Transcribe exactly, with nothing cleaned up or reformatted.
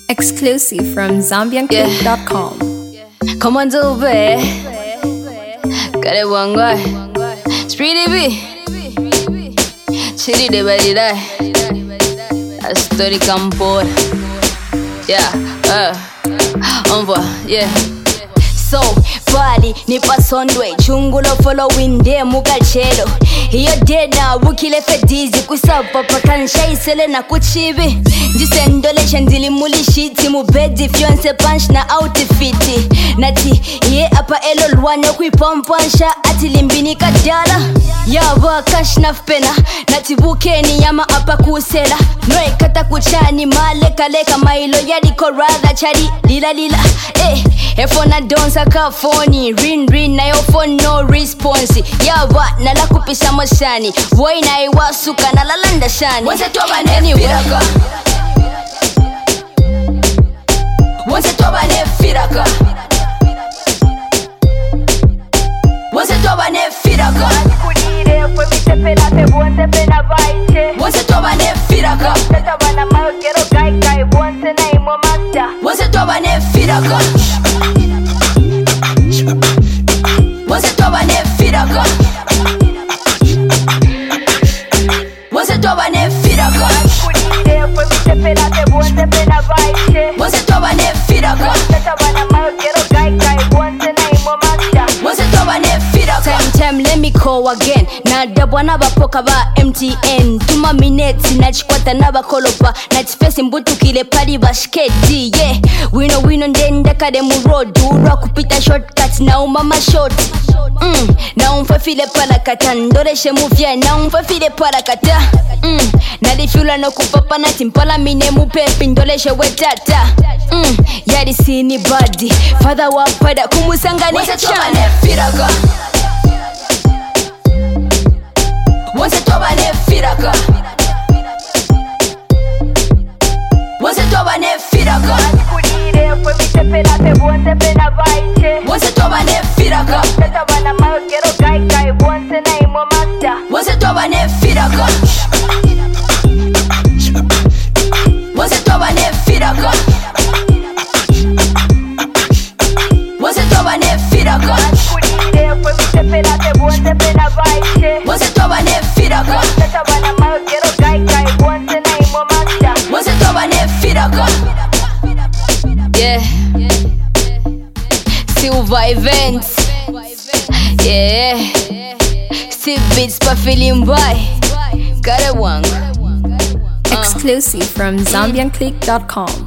Exclusive from zambian click dot com. Come on, do it. Got it one guy. Speedy B. Chitty de body die. A story come board. Yeah, uh, on va, yeah. So, body, nipa sondwe. Chungulo following them, mukachelo. Hiyo dead now, wukile fedizi. Kusapa pakansha isele na kuchibi. Jisendole chandili muli shiti. Mubedi fionse punch na outfiti. Nati, ye apa elo luwane kuipampansha. Ati limbini kadala. Yawa cash na fpena. Nati bukeni yama apa kusela. Noe kata kuchani maleka leka. Mailo yadi korada chari lila lila. Eh, efona donsa kafoni. Rin rin na yo phone no response. Yawa nala kupisha moshani. Boy na iwasuka na lalanda shani. Once toba ne firaka. Once toba ne firaka. Once toba ne firaka. Once toba ne firaka. Once toba ne firaka. Once toba ne firaka. Once toba ne firaka. Once toba ne firaka. Once toba ne firaka. Time time let me call again. Na dabwa na bapoka ba M T N. Tuma minutes na chikwata na bakolopa. Na tifesi mbutu kile pali bashketi. Yeah, wino wino ndenda kade mu road. Urwa kupita shortcuts na umama short. Mm, na umfafile pala kata. Ndoreshe mufya na umfafile pala kata. Mm, na difula no kupapa na timpala mine mupepi. Ndoleshe wetata. Mm, yadi sini body. Father wapada kumusangani. Once toba ne firaka. Once toba ne firaka. Once toba ne firaka. Once toba ne firaka. Once toba ne firaka. Once toba ne firaka. Once toba ne firaka. Once toba ne firaka. Once toba ne firaka. Yeah. Silver events. Yeah. Steve beats pa feeling by. Got it one. Exclusive from zambian click dot com.